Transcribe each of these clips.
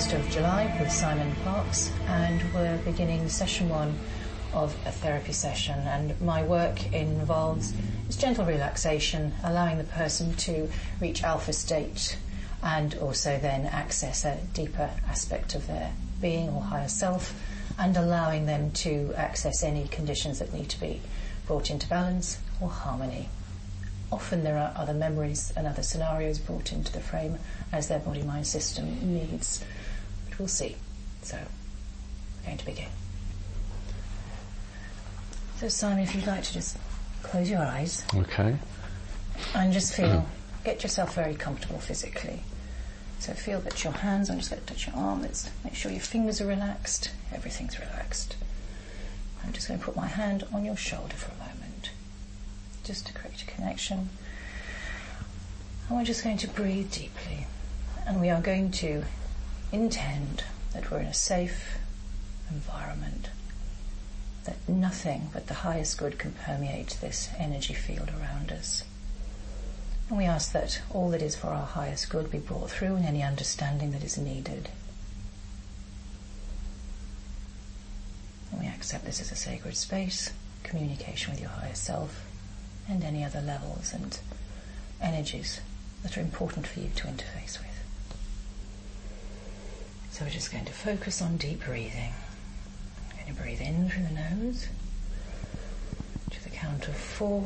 1st of July with Simon Parkes, and we're beginning session 1 of a therapy session, and my work involves gentle relaxation, allowing the person to reach alpha state and also then access a deeper aspect of their being or higher self, and allowing them to access any conditions that need to be brought into balance or harmony. Often there are other memories and other scenarios brought into the frame as their body-mind system needs. But we'll see. So, we're going to begin. So Simon, if you'd like to just close your eyes. Okay. And just get yourself very comfortable physically. So feel that your hands, I'm just going to touch your arm. Let's make sure your fingers are relaxed. Everything's relaxed. I'm just going to put my hand on your shoulder for a moment, just to create a connection. And we're just going to breathe deeply. And we are going to intend that we're in a safe environment, that nothing but the highest good can permeate this energy field around us. And we ask that all that is for our highest good be brought through in any understanding that is needed. And we accept this as a sacred space, communication with your higher self, and any other levels and energies that are important for you to interface with. So we're just going to focus on deep breathing. I'm going to breathe in through the nose to the count of 4,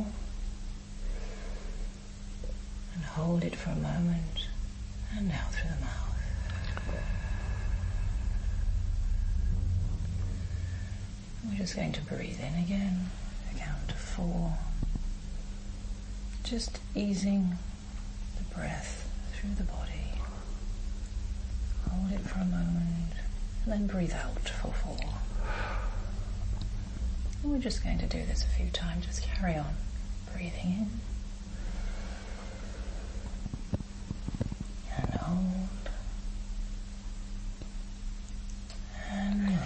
and hold it for a moment, and out through the mouth. We're just going to breathe in again, the count of 4, just easing the breath through the body. Hold it for a moment, and then breathe out for 4. And we're just going to do this a few times. Just carry on breathing in and hold and release,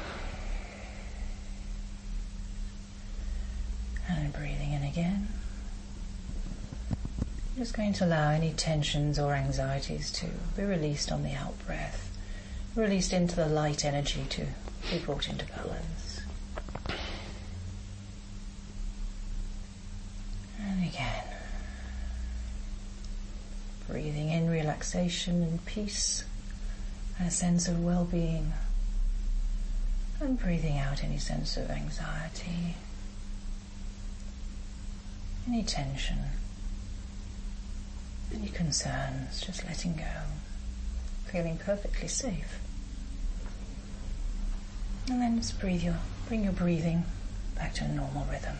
and breathing in again. I'm just going to allow any tensions or anxieties to be released on the out breath, released into the light energy to be brought into balance. And again, breathing in relaxation and peace and a sense of well-being, and breathing out any sense of anxiety, any tension, any concerns, just letting go, feeling perfectly safe. And then just bring your breathing back to a normal rhythm.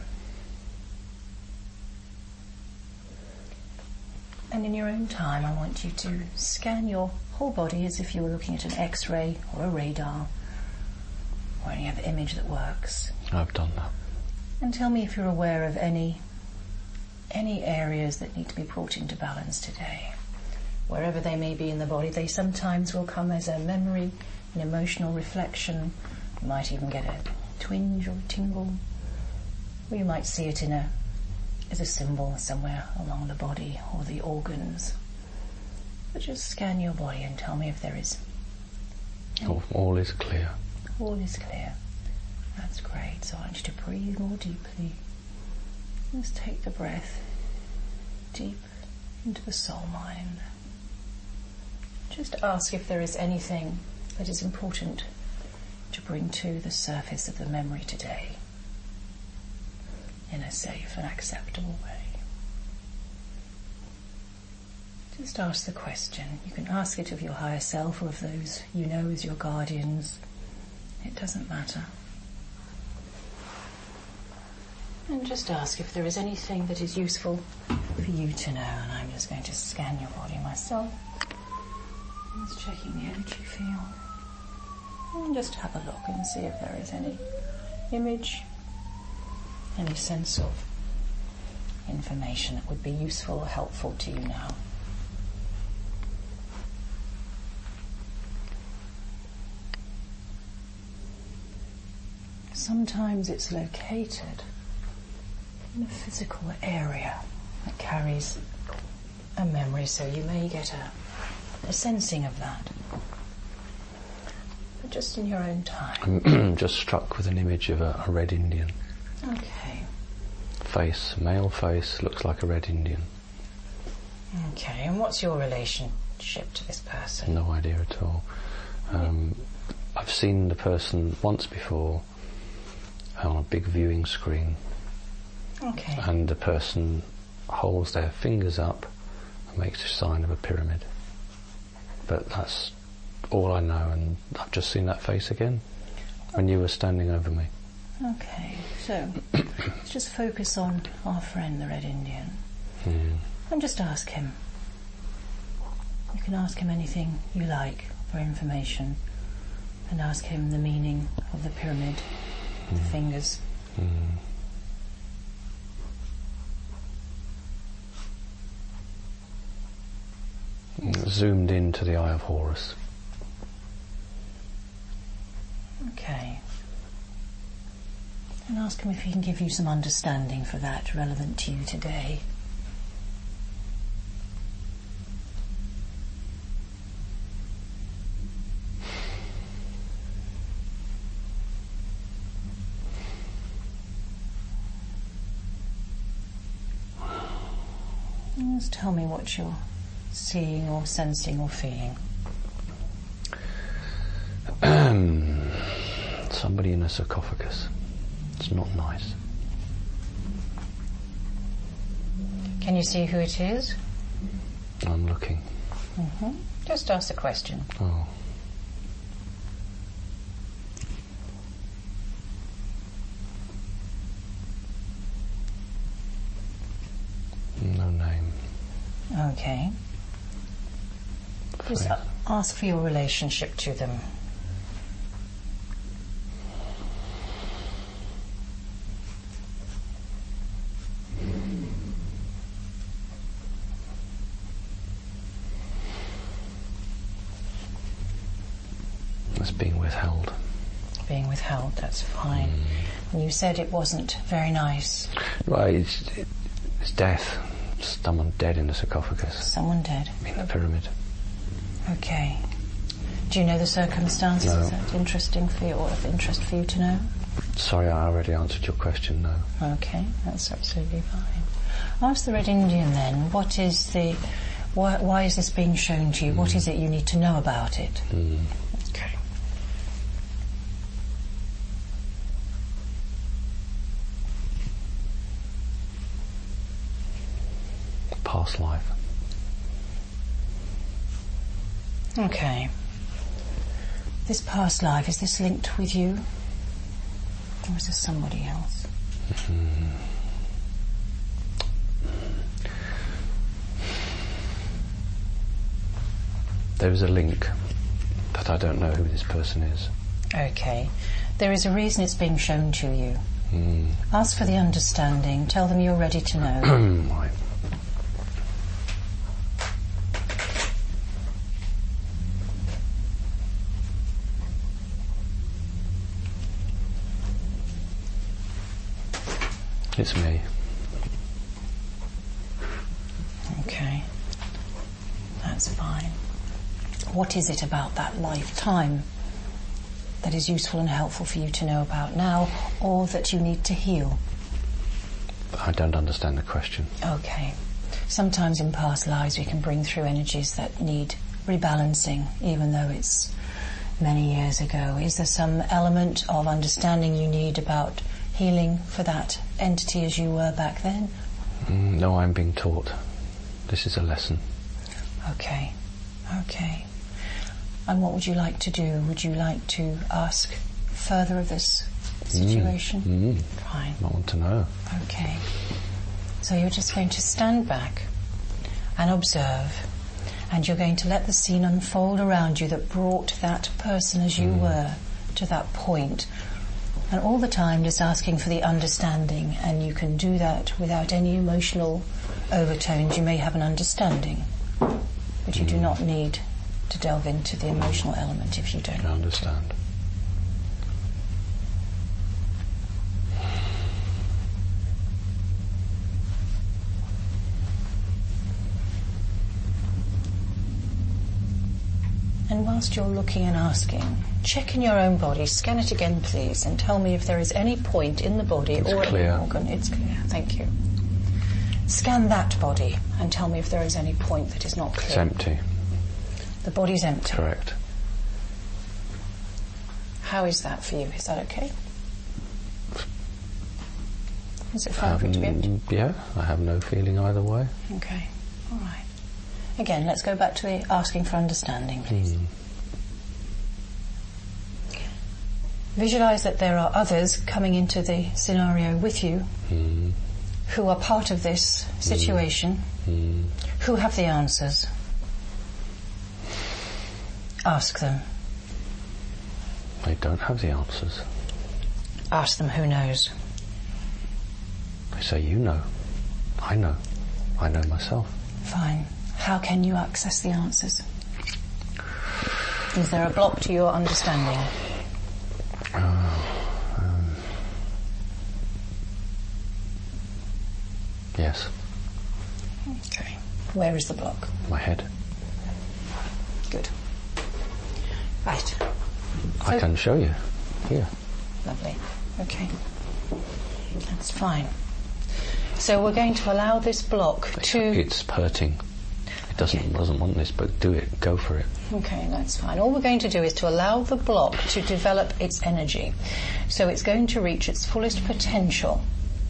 And in your own time, I want you to scan your whole body as if you were looking at an X-ray or a radar or any other image that works. I've done that. And tell me if you're aware of any areas that need to be brought into balance today. Wherever they may be in the body, they sometimes will come as a memory, an emotional reflection. You might even get a twinge or a tingle, or you might see it as a symbol somewhere along the body or the organs. But just scan your body and tell me if there is. All is clear. All is clear. That's great. So I want you to breathe more deeply. Just take the breath deep into the soul mind. Just ask if there is anything that is important to bring to the surface of the memory today in a safe and acceptable way. Just ask the question. You can ask it of your higher self or of those you know as your guardians. It doesn't matter. And just ask if there is anything that is useful for you to know. And I'm just going to scan your body myself. Just checking the energy field. And just have a look and see if there is any image, any sense of information that would be useful or helpful to you now. Sometimes it's located in a physical area that carries a memory, so you may get a sensing of that. just in your own time. I'm just struck with an image of a red Indian. Okay. Face, male face, looks like a red Indian. Okay, and what's your relationship to this person? No idea at all. I've seen the person once before on a big viewing screen. Okay. And the person holds their fingers up and makes a sign of a pyramid. But that's all I know, and I've just seen that face again when you were standing over me. Okay, so let's just focus on our friend, the Red Indian, and just ask him. You can ask him anything you like for information, and ask him the meaning of the pyramid, the fingers. Zoomed into the Eye of Horus. Okay. And ask him if he can give you some understanding for that relevant to you today. Just tell me what you're seeing or sensing or feeling. Somebody in a sarcophagus. It's not nice. Can you see who it is? I'm looking. Just ask the question. Oh. No name. Okay. Just ask for your relationship to them. It's being withheld. Being withheld, that's fine. And you said it wasn't very nice. Right, it's death. Someone dead in a sarcophagus. Someone dead. In the pyramid. Okay. Do you know the circumstances? No. Is that interesting for you, or of interest for you to know? Sorry, I already answered your question, no. Okay, that's absolutely fine. Ask the Red Indian then, what is the... Why is this being shown to you? What is it you need to know about it? Okay. Past life. Okay. This past life, is this linked with you? Or is this somebody else? There is a link, but I don't know who this person is. Okay. There is a reason it's being shown to you. Ask for the understanding. Tell them you're ready to know. Right. It's me. Okay. That's fine. What is it about that lifetime that is useful and helpful for you to know about now, or that you need to heal? I don't understand the question. Okay. Sometimes in past lives we can bring through energies that need rebalancing, even though it's many years ago. Is there some element of understanding you need about healing for that entity as you were back then? No, I'm being taught. This is a lesson. Okay. Okay. And what would you like to do? Would you like to ask further of this situation? Fine. I want to know. Okay. So you're just going to stand back and observe, and you're going to let the scene unfold around you that brought that person as you were to that point. And all the time just asking for the understanding, and you can do that without any emotional overtones. You may have an understanding, but you do not need to delve into the emotional element if you don't. I understand. And whilst you're looking and asking, check in your own body, scan it again please, and tell me if there is any point in the body or in the organ. It's clear, thank you. Scan that body and tell me if there is any point that is not clear. It's empty. The body's empty. Correct. How is that for you? Is that okay? Is it fine for it to be empty? Yeah, I have no feeling either way. Okay, all right. Again, let's go back to the asking for understanding, please. Visualize that there are others coming into the scenario with you who are part of this situation, who have the answers. Ask them. They don't have the answers. Ask them who knows. They say, you know. I know. I know myself. Fine. How can you access the answers? Is there a block to your understanding? Yes. Okay. Where is the block? My head. Good. Right. I can show you. Here. Lovely. Okay. That's fine. So we're going to allow this block to... It's hurting. It doesn't want this, but do it. Go for it. Okay, that's fine. All we're going to do is to allow the block to develop its energy. So it's going to reach its fullest potential.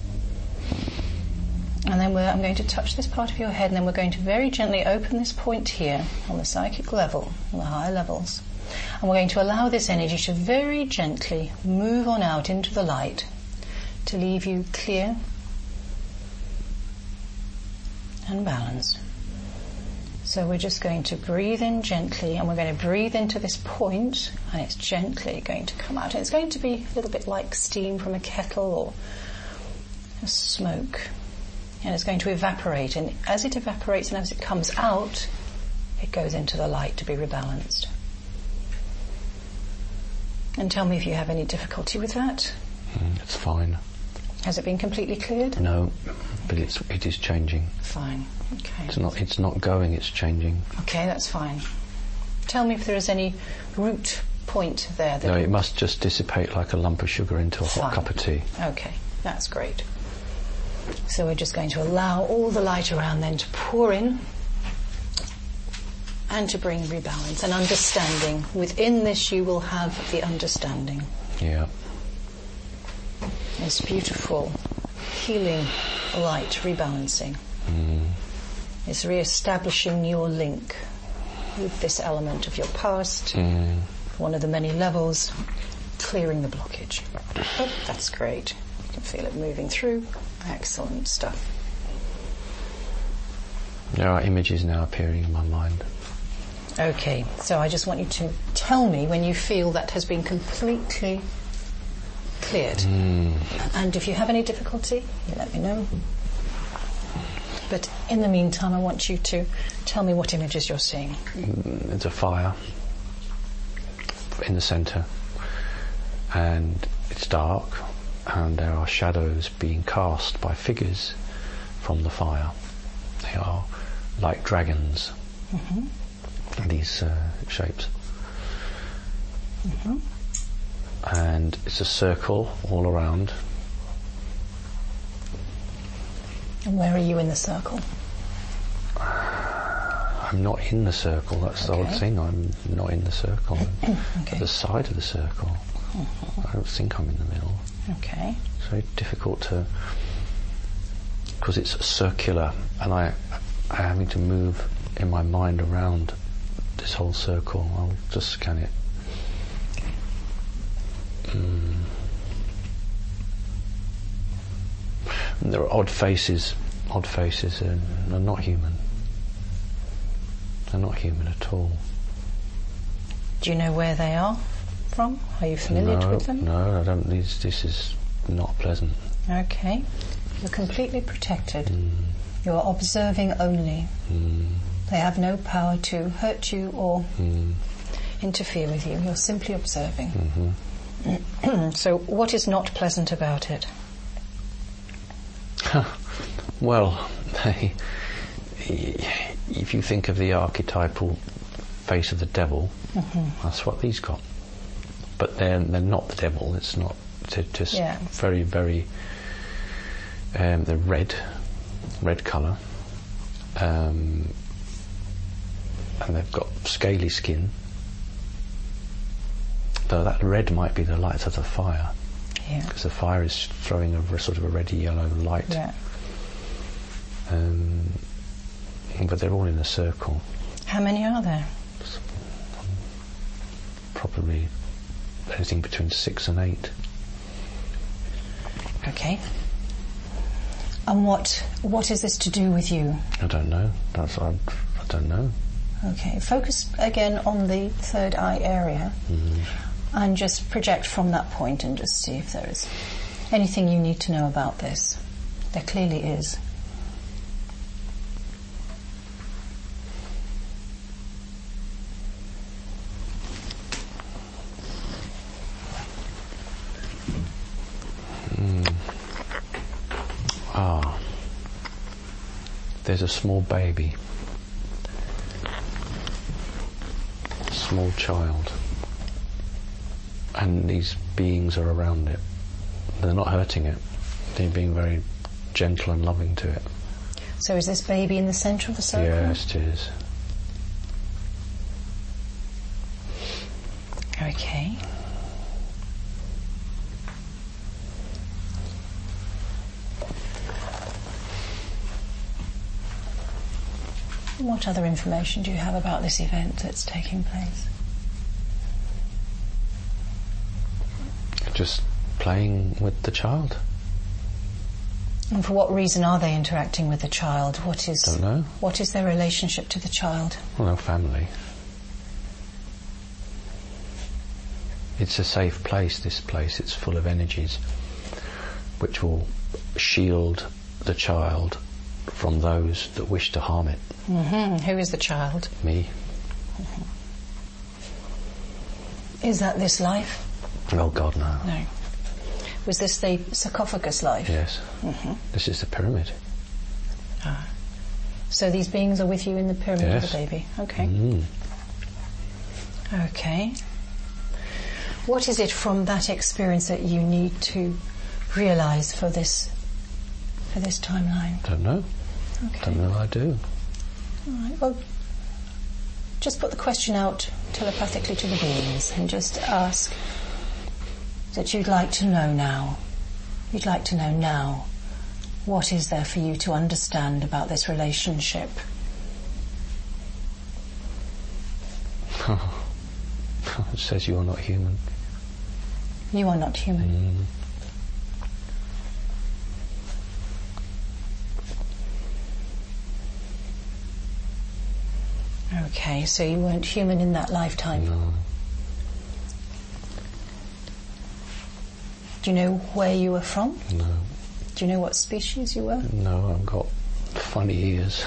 And then I'm going to touch this part of your head, and then we're going to very gently open this point here on the psychic level, on the higher levels. And we're going to allow this energy to very gently move on out into the light to leave you clear and balanced. So we're just going to breathe in gently, and we're going to breathe into this point, and it's gently going to come out. And it's going to be a little bit like steam from a kettle or a smoke. And it's going to evaporate, and as it evaporates and as it comes out, it goes into the light to be rebalanced. And tell me if you have any difficulty with that. It's fine. Has it been completely cleared? No, but it is changing. Fine. Okay. It's not going, it's changing. Okay, that's fine. Tell me if there is any root point there. No, it must just dissipate like a lump of sugar into a hot cup of tea. Okay, that's great. So we're just going to allow all the light around then to pour in and to bring rebalance and understanding. Within this you will have the understanding. Yeah. This beautiful healing light rebalancing. It's re-establishing your link with this element of your past, one of the many levels, clearing the blockage. Oh, that's great. You can feel it moving through. Excellent stuff. There are images now appearing in my mind. Okay, so I just want you to tell me when you feel that has been completely cleared. And if you have any difficulty, you let me know. But in the meantime, I want you to tell me what images you're seeing. There's a fire in the centre, and it's dark, and there are shadows being cast by figures from the fire. They are like dragons, these shapes. And it's a circle all around. And where are you in the circle? I'm not in the circle, that's the odd thing, I'm not in the circle. I'm at the side of the circle. I don't think I'm in the middle. Okay. It's very difficult to, because it's circular, and I'm having to move in my mind around this whole circle. I'll just scan it. And there are odd faces, and they're not human. They're not human at all. Do you know where they are from? Are you familiar with them? No, I don't. This is not pleasant. Okay. You're completely protected. You're observing only. They have no power to hurt you or interfere with you. You're simply observing. So what is not pleasant about it? Well, if you think of the archetypal face of the devil, that's what these got. but they're not the devil. It's not. They're just very, very. They're red colour, and they've got scaly skin. Though that red might be the light of the fire, because the fire is throwing a sort of a red-yellow light. Yeah. But they're all in a circle. How many are there? Probably anything between 6 and 8. Okay. And what is this to do with you? I don't know. I don't know. Okay. Focus again on the third eye area, and just project from that point, and just see if there is anything you need to know about this. There clearly is. There's a small baby, a small child, and these beings are around it. They're not hurting it. They're being very gentle and loving to it. So is this baby in the centre of the circle? Yes, it is. Okay. What other information do you have about this event that's taking place? Just playing with the child. And for what reason are they interacting with the child? Don't know. What is their relationship to the child? Well, their family. It's a safe place, this place. It's full of energies which will shield the child from those that wish to harm it. Who is the child? Me. Is that this life? Oh God, no. No. Was this the sarcophagus life? Yes. This is the pyramid. So these beings are with you in the pyramid yes. of the baby. Okay. Okay. What is it from that experience that you need to realise for this timeline? Don't know. Okay. Don't know what I do. All right. Well, just put the question out telepathically to the beings and just ask that you'd like to know now. You'd like to know now. What is there for you to understand about this relationship? It says you are not human. You are not human. Okay, so you weren't human in that lifetime? No. Do you know where you were from? No. Do you know what species you were? No, I've got funny ears.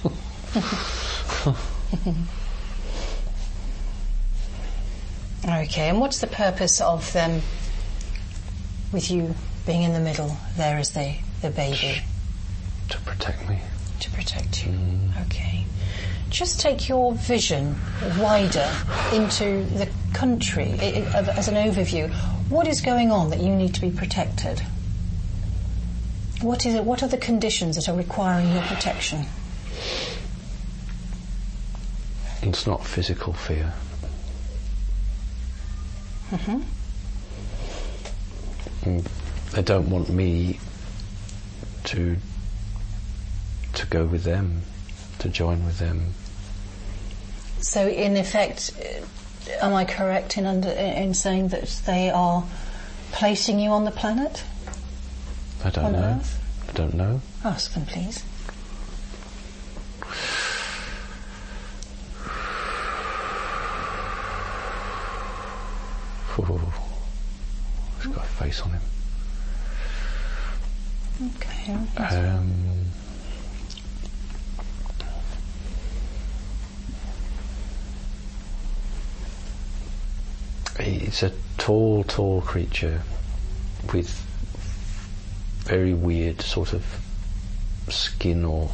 Okay, and what's the purpose of them, with you being in the middle there as the baby? To protect me. To protect you. Okay. Just take your vision wider into the country as an overview. What is going on that you need to be protected? What is it? What are the conditions that are requiring your protection? It's not physical fear. They don't want me to go with them, to join with them. So in effect, am I correct in saying that they are placing you on the planet? I don't know. Earth? I don't know. Ask them, please. He's got a face on him. Okay. It's a tall creature with very weird sort of skin or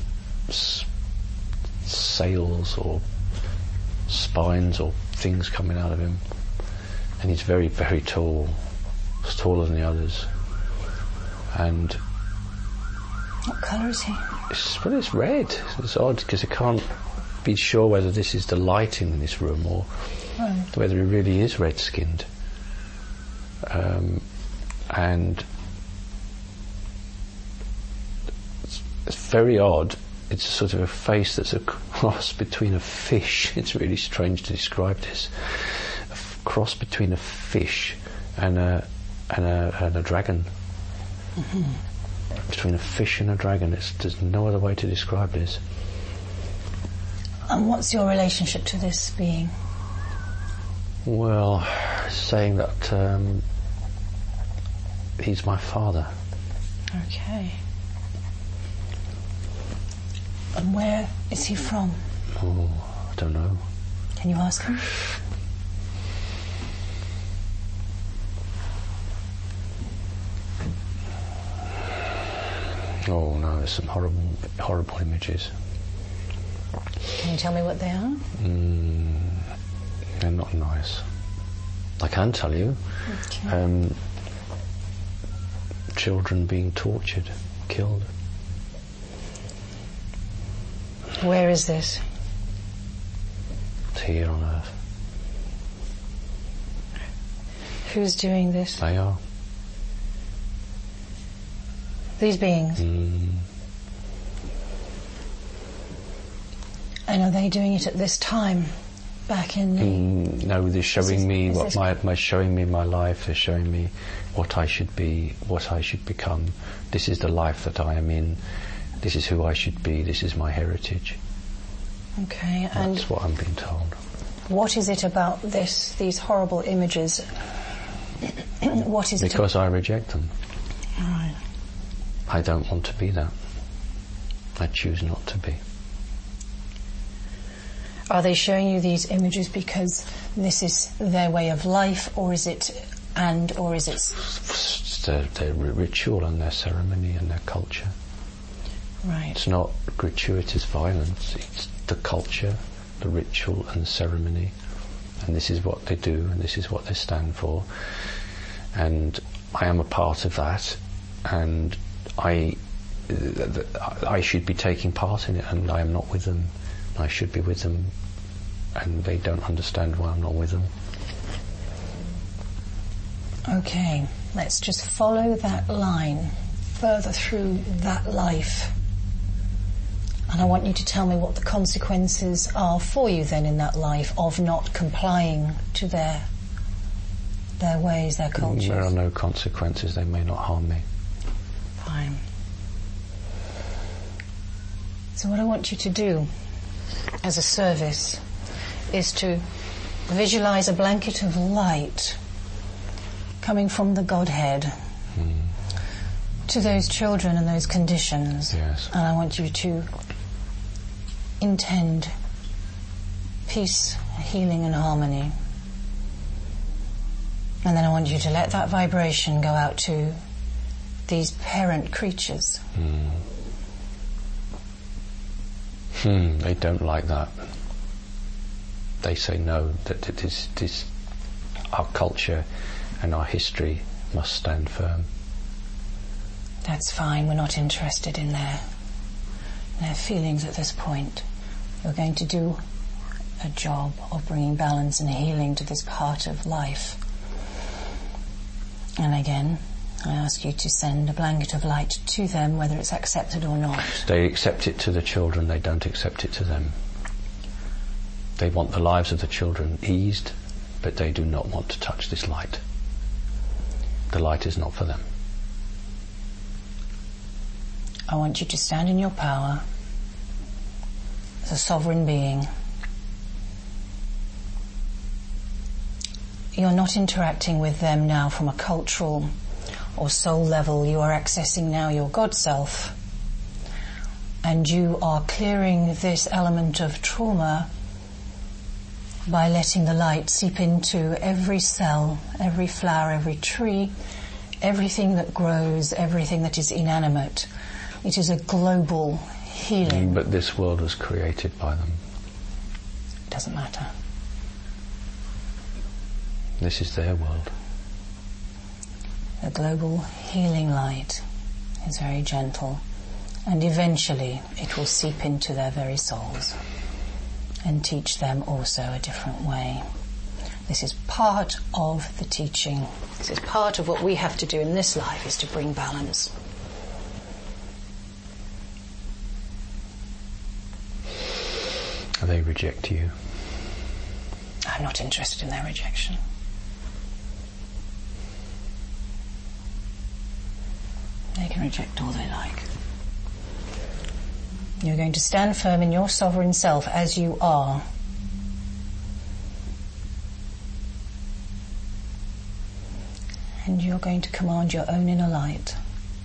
sails or spines or things coming out of him. and he's very, very tall. He's taller than the others. And what colour is he? It's red. It's odd because I can't be sure whether this is the lighting in this room or whether he really is red-skinned. And it's very odd. It's sort of a face that's a cross between a fish. It's really strange to describe this. A cross between a fish and a dragon. Mm-hmm. Between a fish and a dragon. There's no other way to describe this. And what's your relationship to this being? Well, saying that he's my father. Okay. And where is he from? Oh, I don't know. Can you ask him? Oh no, there's some horrible images. Can you tell me what they are? They're not nice. I can tell you. Okay. Children being tortured, killed. Where is this? It's here on Earth. Who's doing this? They are. These beings? And are they doing it at this time? Back in the... No, they're showing me showing me my life. They're showing me what I should be, what I should become. This is the life that I am in. This is who I should be. This is my heritage. Okay, and that's what I'm being told. What is it about these horrible images? What is because I reject them. Right. I don't want to be that. I choose not to be. Are they showing you these images because this is their way of life, or is it It's their ritual and their ceremony and their culture. Right. It's not gratuitous violence. It's the culture, the ritual and the ceremony, and this is what they do and this is what they stand for. And I am a part of that, and I should be taking part in it, and I am not with them. I should be with them, and they don't understand why I'm not with them. Okay, let's just follow that line further through that life. And I want you to tell me what the consequences are for you then in that life of not complying to their ways, their cultures. There are no consequences. They may not harm me. Fine. So what I want you to do as a service is to visualize a blanket of light coming from the Godhead to those children and those conditions. Yes. And I want you to intend peace, healing and harmony. And then I want you to let that vibration go out to these parent creatures. They don't like that. They say no, that it is our culture and our history must stand firm. That's fine, we're not interested in their feelings at this point. We're going to do a job of bringing balance and healing to this part of life. And again, I ask you to send a blanket of light to them, whether it's accepted or not. They accept it to the children, they don't accept it to them. They want the lives of the children eased, but they do not want to touch this light. The light is not for them. I want you to stand in your power as a sovereign being. You're not interacting with them now from a cultural or soul level. You are accessing now your God self, and you are clearing this element of trauma by letting the light seep into every cell, every flower, every tree, everything that grows, everything that is inanimate. It is a global healing. But this world was created by them. It doesn't matter. This is their world. The global healing light is very gentle, and eventually it will seep into their very souls and teach them also a different way. This is part of the teaching. This is part of what we have to do in this life, is to bring balance. They reject you. I'm not interested in their rejection. They can reject all they like. You're going to stand firm in your sovereign self as you are. And you're going to command your own inner light.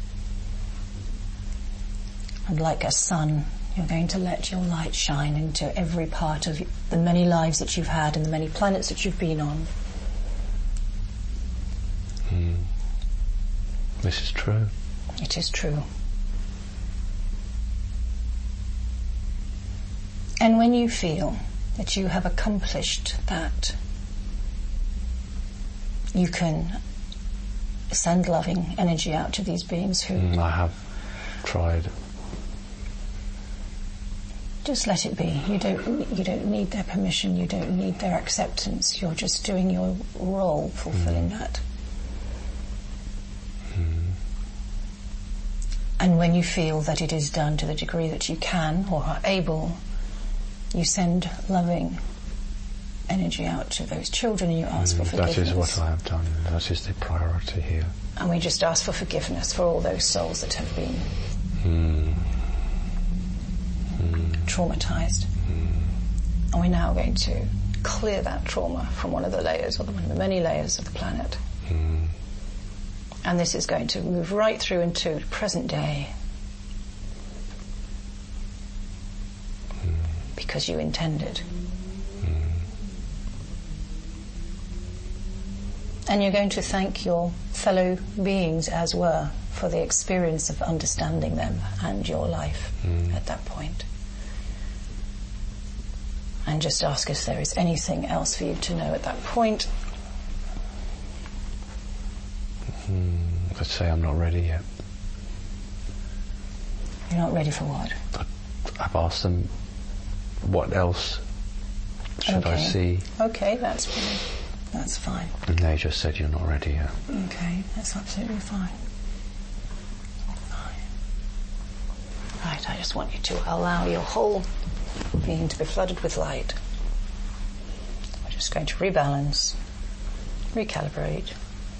And like a sun, you're going to let your light shine into every part of the many lives that you've had and the many planets that you've been on. This is true. It is true. And when you feel that you have accomplished that, you can send loving energy out to these beings who... I have tried. Just let it be. You don't need their permission. You don't need their acceptance. You're just doing your role, fulfilling that. And when you feel that it is done to the degree that you can or are able, you send loving energy out to those children and you ask for forgiveness. That is what I have done. That is the priority here. And we just ask for forgiveness for all those souls that have been traumatized. And we're now going to clear that trauma from one of the layers, or one of the many layers of the planet. And this is going to move right through into present day. Because you intended. And you're going to thank your fellow beings, as were, for the experience of understanding them and your life at that point. And just ask if there is anything else for you to know at that point. Let's say I'm not ready yet. You're not ready for what? I've asked them, what else should I see? Okay, that's fine. And they just said, you're not ready yet. Okay, that's absolutely fine. Right, I just want you to allow your whole being to be flooded with light. We're just going to rebalance, recalibrate,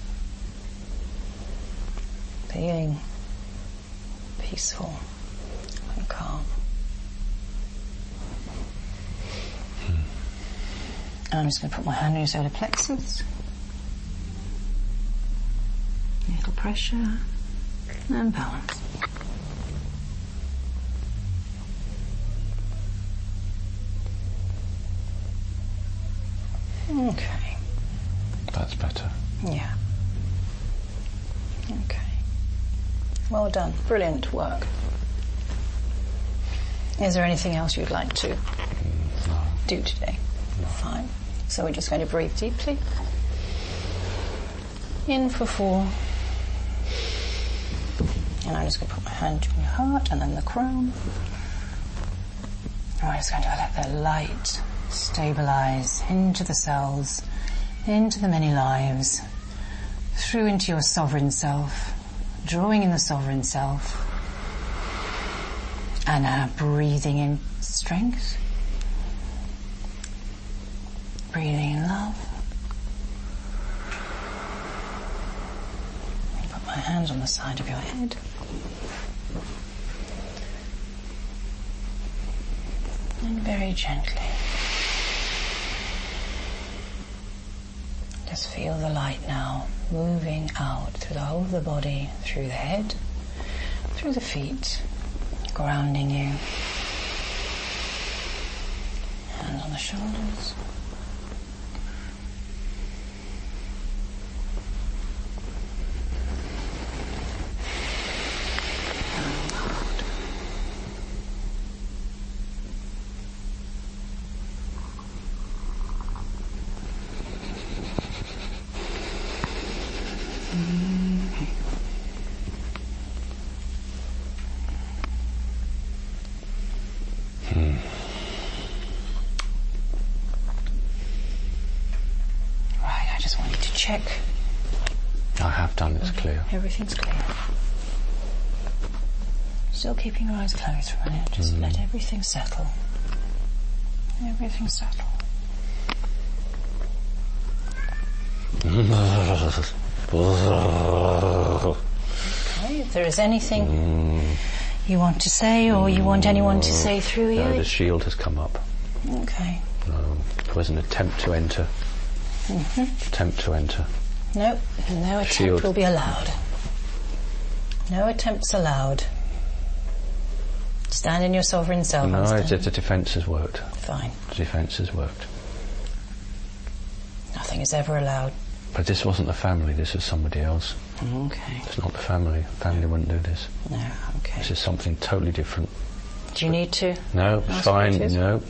feeling peaceful and calm. I'm just going to put my hand on your solar plexus. A little pressure and balance. Okay. That's better. Yeah. Okay. Well done. Brilliant work. Is there anything else you'd like to do today? No. Fine. So we're just going to breathe deeply. In for 4. And I'm just going to put my hand on your heart and then the crown. And I'm just going to let the light stabilize into the cells, into the many lives, through into your sovereign self, drawing in the sovereign self, and breathing in strength, breathing in love. And put my hands on the side of your head. And very gently, just feel the light now moving out through the whole of the body, through the head, through the feet, grounding you. Hands on the shoulders. check. I have done, it's clear. Everything's clear. Still keeping your eyes closed for a minute. Just let everything settle. Everything settle. Okay, if there is anything you want to say or you want anyone to say through you. No, the shield has come up. Okay. There was an attempt to enter. Attempt to enter. No attempt Shield. will be allowed. No attempts allowed. Stand in your sovereign self. No, the defence has worked. Fine. The defence has worked. Nothing is ever allowed. But this wasn't the family, this was somebody else. Okay. It's not the family. Family wouldn't do this. No, okay. This is something totally different. Do you need to? No, it's ask fine. what it is? No.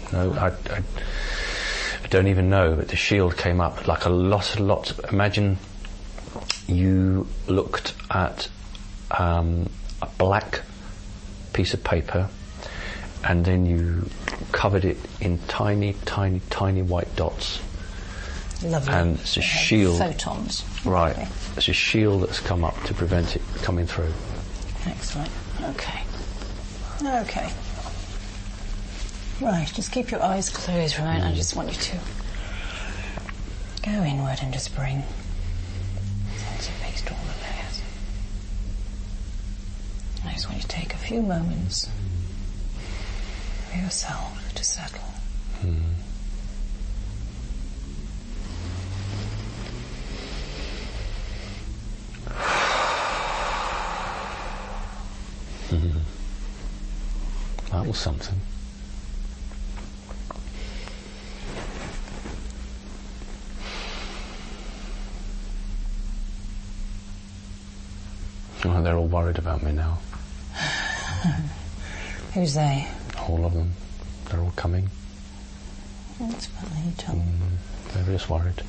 I don't even know, but the shield came up like a lot. Imagine you looked at a black piece of paper and then you covered it in tiny white dots. Lovely. And it's a They have shield. Photons. Right. Okay. It's a shield that's come up to prevent it coming through. Excellent. Okay. Okay. Right, just keep your eyes closed for a moment. I just want you to go inward and just bring sense of peace to all the layers. I just want you to take a few moments for yourself to settle. That was something. Oh, they're all worried about me now. Who's they? All of them. They're all coming. That's fine, you tell me. They're just worried.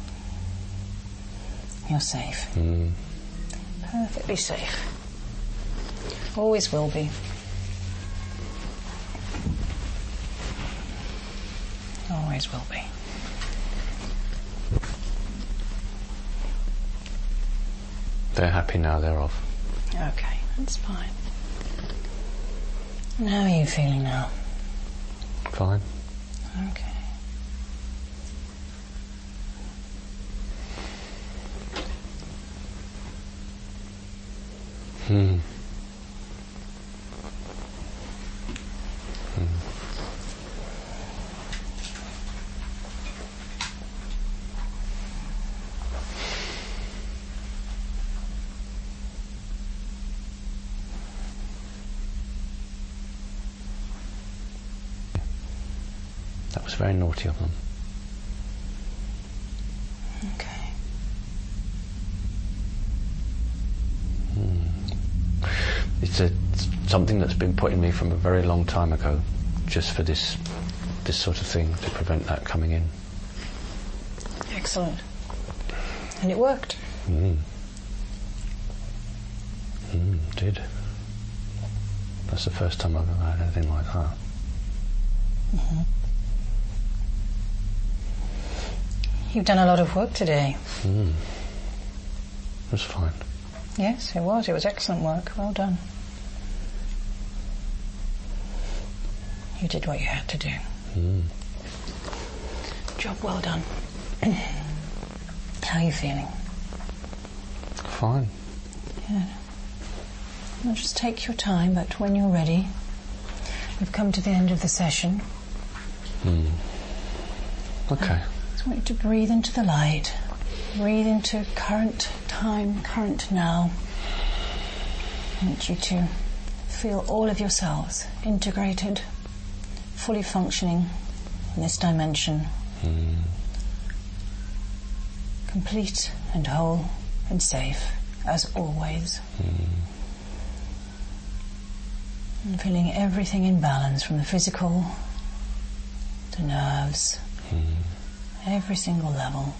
You're safe. Mm. Perfectly safe. Always will be. Always will be. They're happy now, they're off. Okay, that's fine. And how are you feeling now? Fine. Okay. That was very naughty of them. Okay. It's something that's been put in me from a very long time ago, just for this sort of thing, to prevent that coming in. Excellent. And it worked. Did. That's the first time I've ever had anything like that. You've done a lot of work today. It was fine. Yes, it was. It was excellent work. Well done. You did what you had to do. Job well done. How are you feeling? Fine. Good. Well, just take your time, but when you're ready, we've come to the end of the session. Okay. I just want you to breathe into the light. Breathe into current time, current now. I want you to feel all of yourselves integrated, fully functioning in this dimension. Complete and whole and safe, as always. And feeling everything in balance, from the physical to nerves, every single level.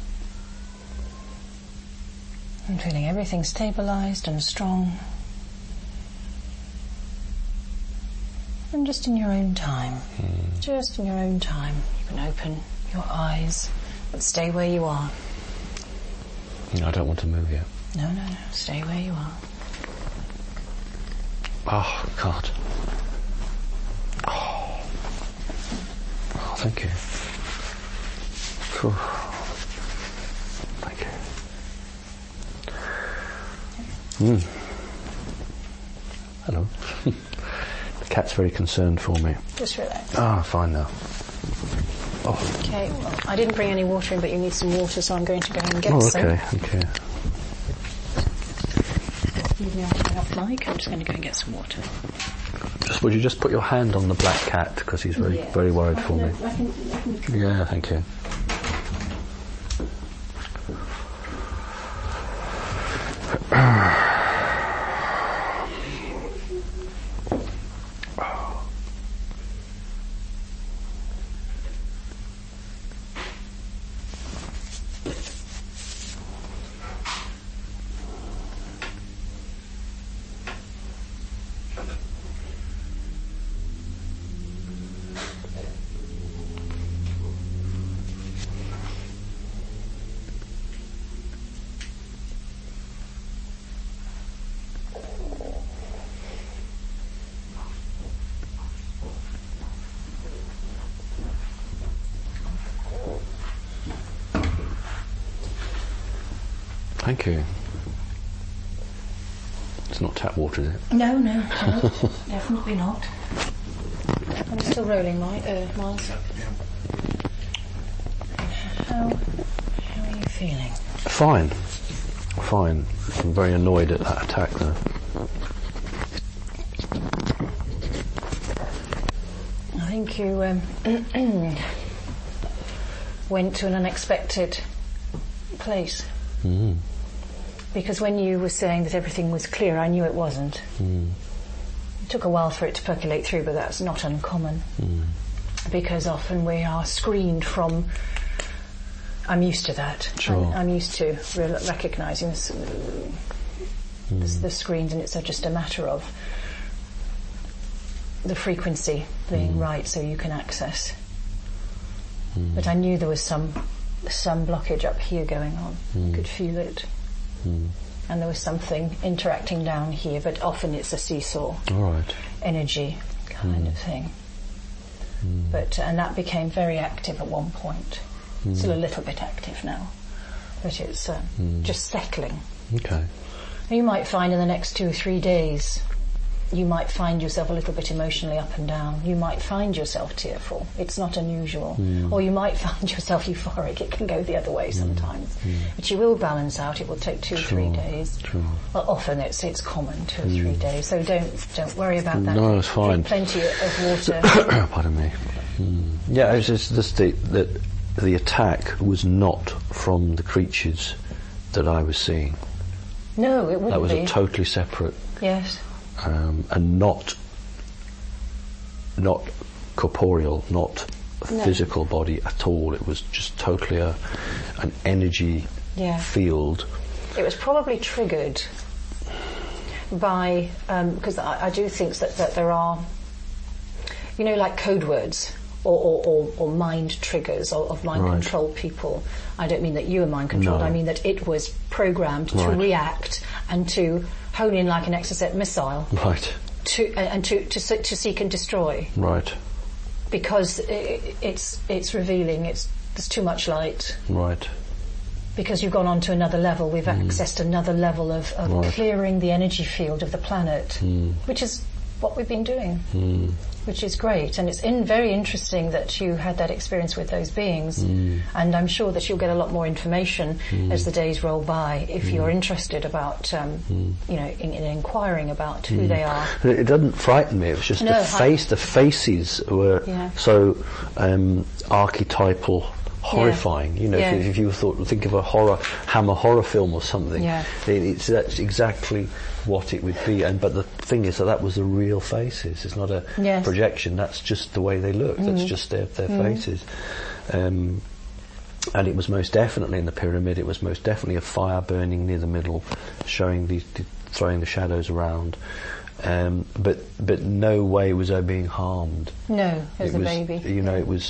And feeling everything stabilized and strong. And just in your own time, just in your own time, you can open your eyes, but stay where you are. No, I don't want to move yet. No, stay where you are. Oh, God. Oh, thank you. Phew. Thank you. Hello. The cat's very concerned for me. Just relax. Fine now. Oh. Okay, well, I didn't bring any water in, but you need some water, so I'm going to go and get some. Okay. Leave me off mic, I'm just going to go and get some water. Would you just put your hand on the black cat, because he's very worried for me. I can. Yeah, thank you. Thank you. It's not tap water, is it? No, definitely not. I'm still rolling, Miles. How are you feeling? Fine. I'm very annoyed at that attack, though. I think you went to an unexpected place. Mm. Because when you were saying that everything was clear, I knew it wasn't. Mm. It took a while for it to percolate through, but that's not uncommon. Mm. Because often we are screened from... I'm used to that. Sure. I'm used to recognising the screens, and it's just a matter of the frequency being right so you can access. But I knew there was some blockage up here going on. I could feel it. And there was something interacting down here, but often it's a seesaw energy kind of thing. And that became very active at one point. Still a little bit active now, but it's just settling. Okay. You might find in the next 2 or 3 days, you might find yourself a little bit emotionally up and down. You might find yourself tearful. It's not unusual. Or you might find yourself euphoric. It can go the other way sometimes. But you will balance out. It will take 2 or 3 days. Well, often it's common, 2 or 3 days. So don't worry about that. No, it's fine. Drink plenty of water. Pardon me. Yeah, it's just that the attack was not from the creatures that I was seeing. No, it wouldn't be. That was a totally separate... Yes. And not corporeal, not a physical body at all. It was just totally an energy field. It was probably triggered by because I do think that there are, like code words or mind triggers of mind controlled people. I don't mean that you are mind controlled. No. I mean that it was programmed to react and to hone in like an Exocet missile. Right. To seek and destroy. Right. Because it's revealing. There's too much light. Right. Because you've gone on to another level. We've accessed another level of clearing the energy field of the planet, which is what we've been doing. Which is great, and it's very interesting that you had that experience with those beings, and I'm sure that you'll get a lot more information as the days roll by if you're interested about, in inquiring about who they are. It doesn't frighten me. It was just the faces were so archetypal. Horrifying, if you think of a Hammer horror film or something, that's exactly what it would be. But the thing is that was the real faces. It's not a projection. That's just the way they look. That's just their faces. And it was most definitely in the pyramid. It was most definitely a fire burning near the middle, showing throwing the shadows around. But no way was I being harmed. No, as a baby. It was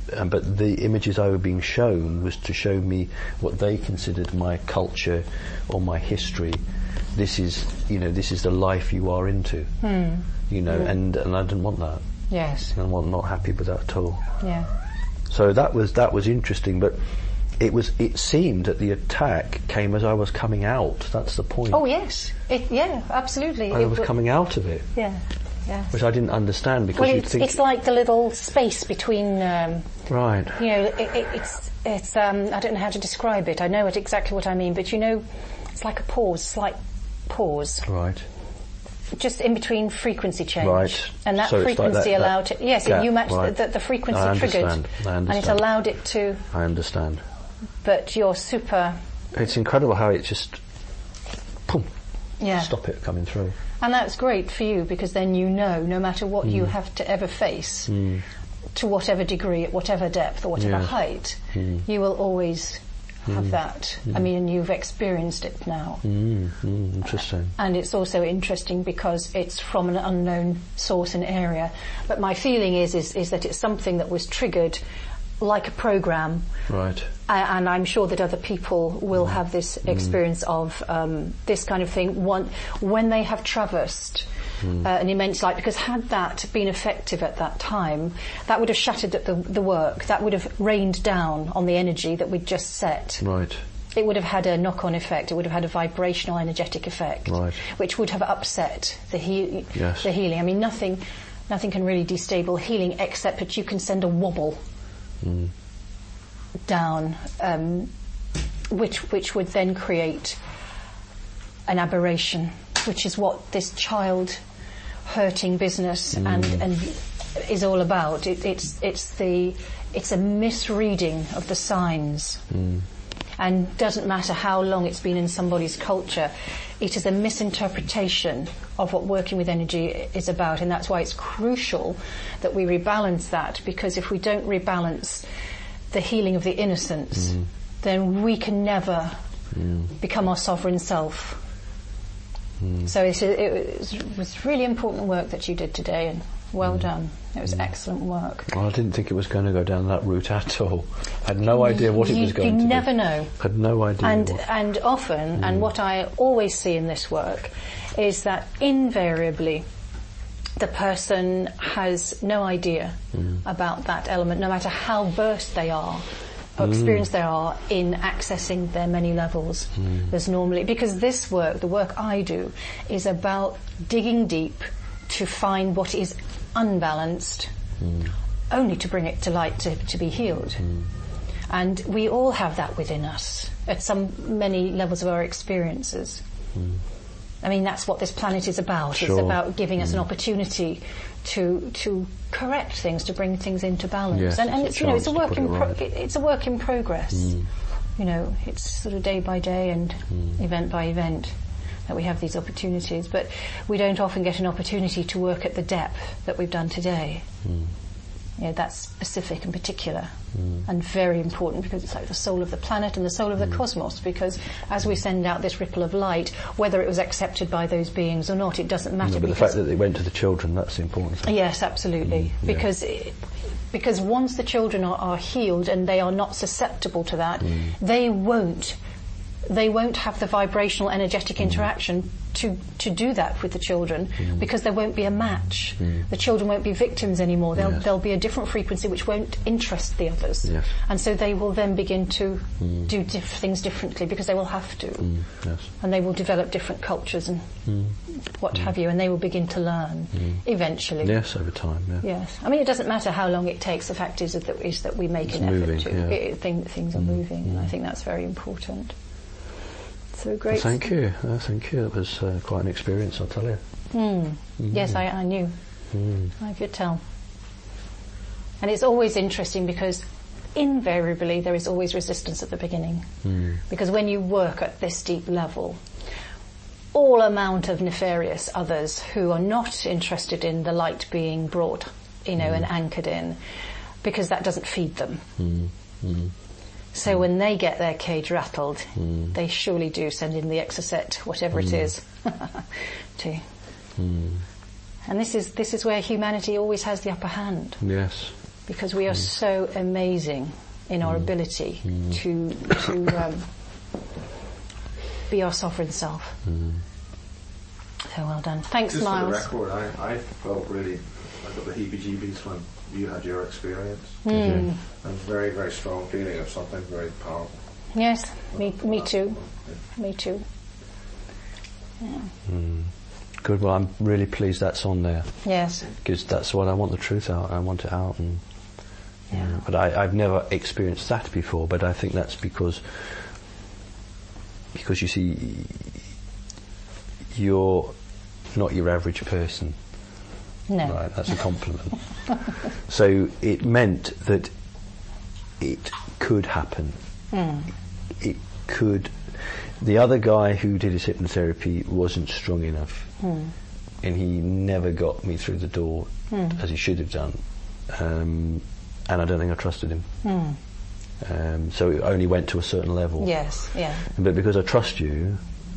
but the images I were being shown was to show me what they considered my culture or my history. This is the life you are into, and I didn't want that. Yes. I'm not happy with that at all. Yeah. So that was interesting, but it seemed that the attack came as I was coming out. That's the point. Oh yes, absolutely. I was coming out of it. Yeah. Yes. Which I didn't understand because it's like the little space between. Right. It's I don't know how to describe it. I know exactly what I mean, but it's like a pause, slight pause. Right. Just in between frequency change. Right. And that so frequency like allowed it. Yes, yeah, you matched right. the frequency I triggered. understand. And it allowed it to. I understand. But you're super. It's incredible how it just. Boom. Yeah. Stop it coming through. And that's great for you because then no matter what you have to ever face, to whatever degree, at whatever depth or whatever height, you will always have that. I mean, you've experienced it now. Interesting. And it's also interesting because it's from an unknown source and area. But my feeling is that it's something that was triggered like a program. Right. And I'm sure that other people will have this experience of this kind of thing when they have traversed an immense light, because had that been effective at that time, that would have shattered the work, that would have rained down on the energy that we'd just set. Right. It would have had a knock-on effect, it would have had a vibrational energetic effect, right. which would have upset the healing. I mean, nothing can really destabilize healing except that you can send a wobble down, which would then create an aberration, which is what this child hurting business and is all about. It's a misreading of the signs, and doesn't matter how long it's been in somebody's culture. It is a misinterpretation of what working with energy is about, and that's why it's crucial that we rebalance that, because if we don't rebalance the healing of the innocence, then we can never become our sovereign self. So it was really important work that you did today, and well done. It was excellent work. Well, I didn't think it was going to go down that route at all. I had no idea what it was going to do. You never know. Had no idea. And often, and what I always see in this work, is that invariably the person has no idea about that element, no matter how versed they are or experienced they are in accessing their many levels. There's normally, because this work, the work I do, is about digging deep to find what is unbalanced, only to bring it to light to be healed. And we all have that within us at many levels of our experiences. I mean, that's what this planet is about. Sure. It's about giving us an opportunity to correct things, to bring things into balance. Yes, and it's it's a work in it's a work in progress. It's sort of day by day and event by event that we have these opportunities, but we don't often get an opportunity to work at the depth that we've done today. That's specific and particular and very important, because it's like the soul of the planet and the soul of the cosmos, because as we send out this ripple of light, whether it was accepted by those beings or not, it doesn't matter. But the fact that it went to the children, that's the important thing. Yes, absolutely. Because once the children are healed and they are not susceptible to that, they won't have the vibrational energetic interaction to do that with the children, because there won't be a match. The children won't be victims anymore. There'll be a different frequency which won't interest the others. Yes. And so they will then begin to do things differently, because they will have to. Yes. And they will develop different cultures and what have you, and they will begin to learn eventually. Yes, over time, yeah. Yes. I mean, it doesn't matter how long it takes. The fact is that we make an effort to. Things are moving, and I think that's very important. So great. Well, thank you. Thank you. It was quite an experience, I'll tell you. Yes, I knew. I could tell. And it's always interesting, because invariably there is always resistance at the beginning. Because when you work at this deep level, all amount of nefarious others who are not interested in the light being brought, and anchored in, because that doesn't feed them. So when they get their cage rattled, they surely do send in the exocet, whatever it is, And this is where humanity always has the upper hand. Yes. because we are so amazing in our ability to be our sovereign self. So well done. Thanks, Just Miles. for the record, I felt really, I got the heebie-jeebies when you had your experience. Mm. A very, very strong feeling of something very powerful. Yes, me too. Me too. Yeah. Good. Well, I'm really pleased that's on there, Yes. because that's what I want the truth out. I want it out, and but I've never experienced that before. But I think that's because you see, you're not your average person. No. Right, that's a compliment. So it meant that it could happen. It could. The other guy who did his hypnotherapy wasn't strong enough, and he never got me through the door as he should have done. And I don't think I trusted him. So it only went to a certain level. Yes, yeah. But because I trust you,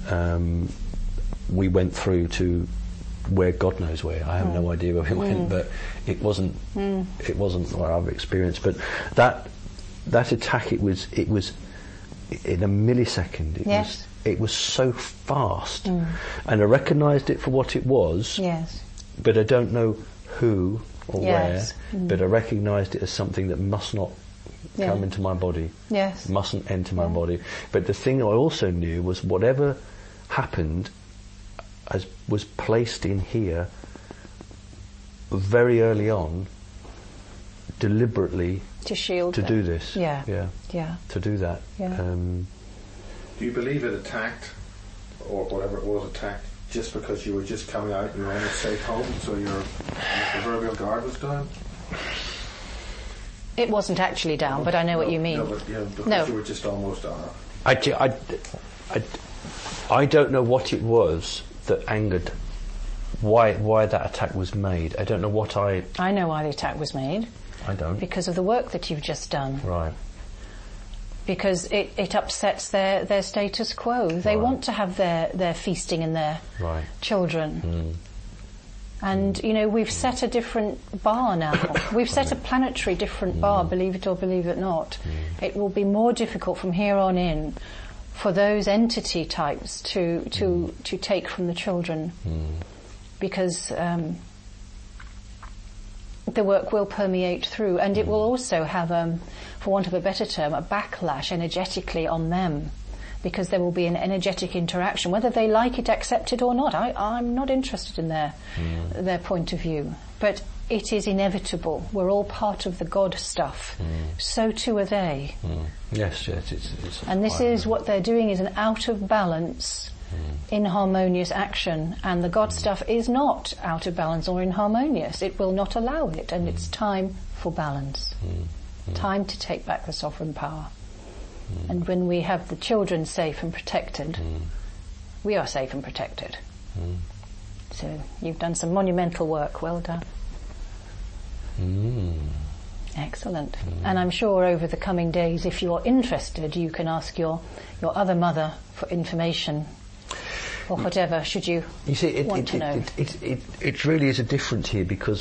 we went through to where God knows where. I have no idea where we went, but it wasn't what I've experienced. But that attack, it was in a millisecond. It was so fast, and I recognised it for what it was. Yes. But I don't know who or Yes. where. But I recognised it as something that must not come into my body. Yes. Mustn't enter my body. But the thing I also knew was whatever happened was placed in here very early on, deliberately To shield to them. do this. Yeah. To do that. Yeah. Do you believe it attacked, or whatever it was attacked, just because you were just coming out and you were on a safe home, so your proverbial guard was down? It wasn't actually down, but I know what you mean. No, but because No. you were just almost I don't know what it was that angered, why that attack was made. I don't know what I know why the attack was made. I don't. Because of the work that you've just done. Right. Because it upsets their status quo. They want to have their feasting and their children. And, we've set a different bar now. We've set a planetary different bar, believe it or believe it not. It will be more difficult from here on in for those entity types to take from the children. Because the work will permeate through, and it will also have, for want of a better term, a backlash energetically on them, because there will be an energetic interaction, whether they like it, accept it or not. I'm not interested in their point of view, but it is inevitable. We're all part of the God stuff. So too are they. Yes, it's and this is what they're doing, is an out of balance, inharmonious action, and the God stuff is not out of balance or inharmonious. It will not allow it, and it's time for balance. Time to take back the sovereign power. And when we have the children safe and protected, we are safe and protected. So you've done some monumental work. Well done. Excellent. And I'm sure over the coming days, if you're interested, you can ask your other mother for information or whatever, should you want to know. It really is a difference here, because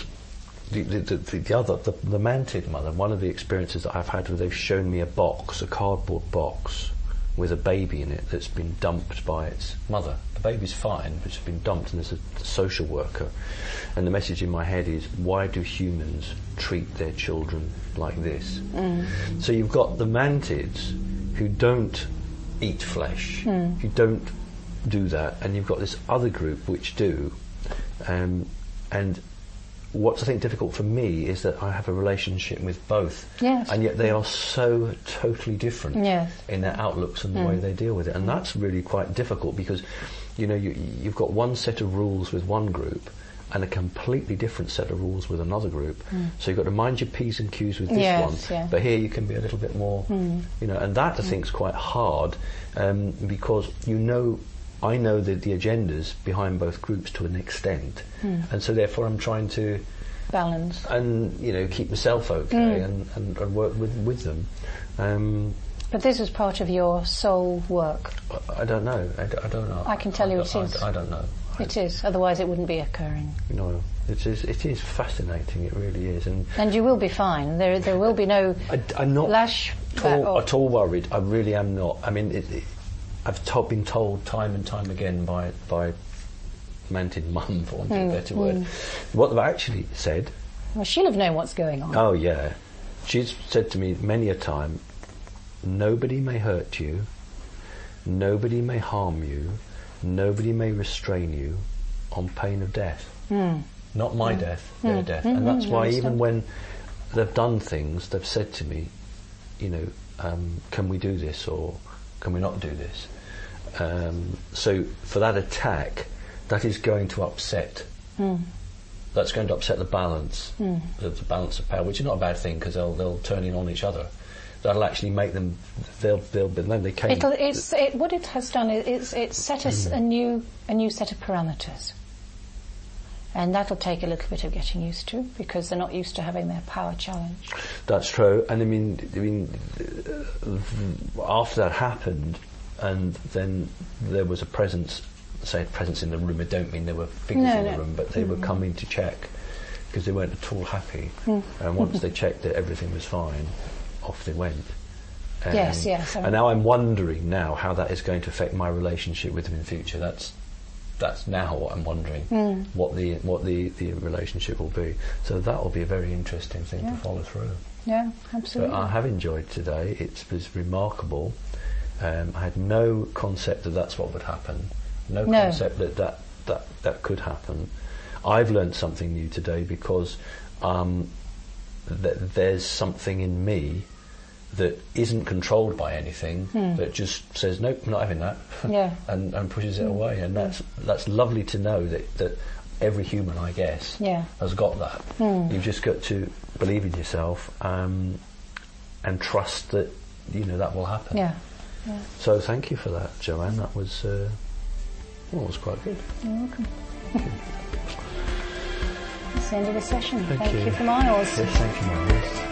the manted mother, one of the experiences that I've had where they've shown me a cardboard box with a baby in it that's been dumped by its mother. The baby's fine, but it's been dumped, and there's a social worker. And the message in my head is, why do humans treat their children like this? So you've got the mantids who don't eat flesh, who don't do that, and you've got this other group which do. And what's I think difficult for me is that I have a relationship with both, and yet they are so totally different in their outlooks and the way they deal with it, and that's really quite difficult, because you've got one set of rules with one group and a completely different set of rules with another group. So you've got to mind your P's and Q's with this one, but here you can be a little bit more, and that I think is quite hard, because I know the agendas behind both groups to an extent, and so therefore I'm trying to balance and keep myself okay and work with them. But this is part of your soul work. I don't know. I don't know. I can tell you it is. I don't know. It is. Otherwise, it wouldn't be occurring. No, it is fascinating. It really is, and you will be fine. There will be no. I'm not lash at all worried. I really am not. I mean, I've been told time and time again by Mantin mum, for want of a better word, what they've actually said. Well, she'll have known what's going on. Oh yeah, she's said to me many a time, nobody may hurt you, nobody may harm you, nobody may restrain you on pain of death. Not my death, their death. And that's why even when they've done things, they've said to me, you know, can we do this or can we not do this? So for that attack, that is going to upset. That's going to upset the balance, the balance of power, which is not a bad thing because they'll turn in on each other. That'll actually make them. Then they came. What it has done is it's set us a new set of parameters, and that'll take a little bit of getting used to because they're not used to having their power challenged. That's true, and I mean, after that happened, and then there was a presence. Say presence in the room. I don't mean there were figures in the room, but they were coming to check because they weren't at all happy. And once they checked that everything was fine, off they went. Yes. And now I'm wondering how that is going to affect my relationship with them in the future. That's now what I'm wondering. What the relationship will be. So that will be a very interesting thing to follow through. Yeah, absolutely. But I have enjoyed today. It was remarkable. I had no concept that that's what would happen. No concept that could happen. I've learned something new today because there's something in me that isn't controlled by anything that just says nope, I'm not having that, and pushes it away. And that's lovely to know that every human, I guess, has got that. You've just got to believe in yourself and trust that that will happen. Yeah. So thank you for that, Joanne. That was. Well, it was quite good. You're welcome. That's the end of the session. Thank you for Miles. Yes, thank you, Miles.